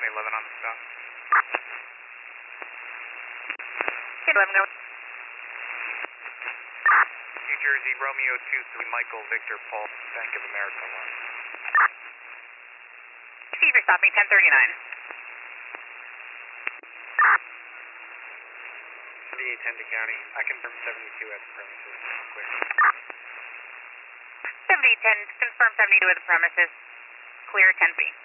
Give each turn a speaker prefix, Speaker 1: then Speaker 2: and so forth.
Speaker 1: 11 on the stop.
Speaker 2: 11 go.
Speaker 1: New Jersey, Romeo 23, Michael, Victor, Paul, Bank of America 1.
Speaker 2: Receiver, stop me, 1039.
Speaker 1: 78 Hendon County. I confirm 72 at the premises. Quick.
Speaker 2: 7010, confirm 72 at the premises. Clear 10 feet.